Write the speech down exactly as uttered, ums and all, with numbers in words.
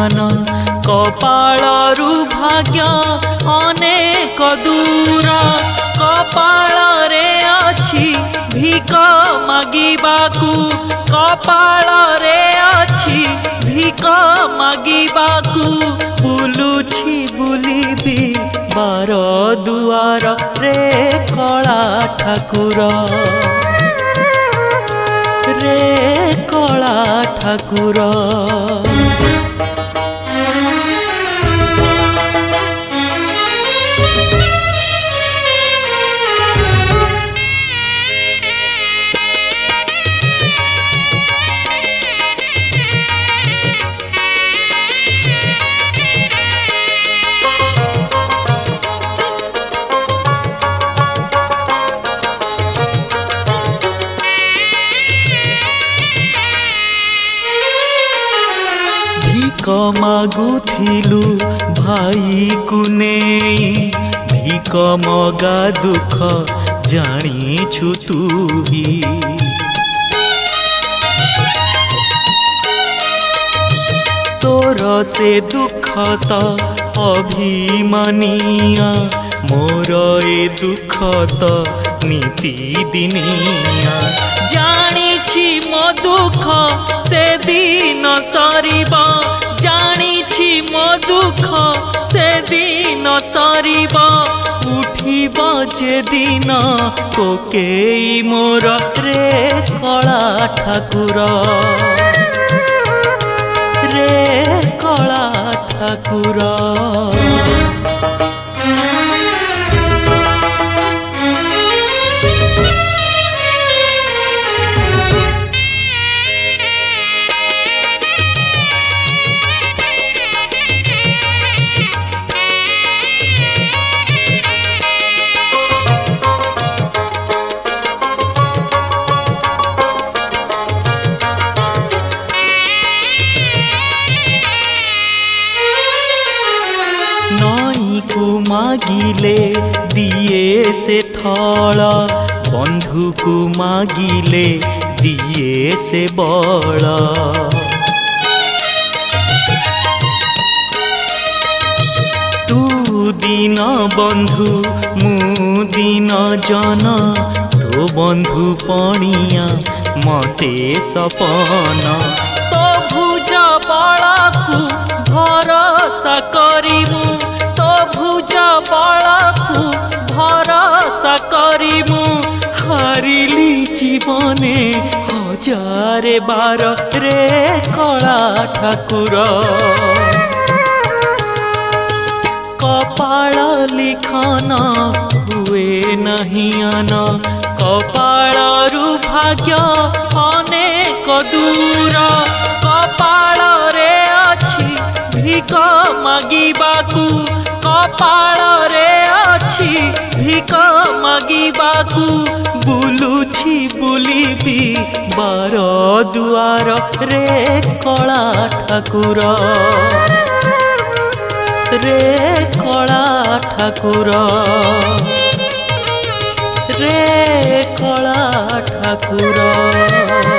Nahyan कपाळरू भाग्य अनेक दूर कपाळ रे अछि भिक मागिबाकू कपाळ रे अछि भिक मागिबाकू बुलुछि बुलिबी बार दुआर रे कला ठाकुर रे कला ठाकुर भिक मागुथिलु भाई को नेई भिक मगा दुख जानिछु तू ही तोर से दुख तो अभिमानिया मोर ए दुख तो नीति दिनिया जानिछि मो दुख से दिन सरीबा जानिछि मो दुख से दिन सरीबा उठिबा जे दिन कोकेई मोर रे कला ठाकुर रे कला ठाकुर नई को मागिले दिए से थल बंधु को मागिले दिए से बल तू दिन बंधु मु दिन जन तो बंधु पणिया मते सपन तो भुज बलकू भरोसा करिमु तो भुज बलकू भरोसा करिमु हारिली जीवने हजारे बार रे कला ठाकुर कपाळ लिखन हुए नहियान कपाळरू भाग्य अनेक दूर कपाळ रे अछि भिक मागिबाकू कपाळ रे अछि भिक मागिबाकू बुलुछि बुलिबी बार दुआर रे कला ठाकुर रे कला ठाकुर रे कला ठाकुर।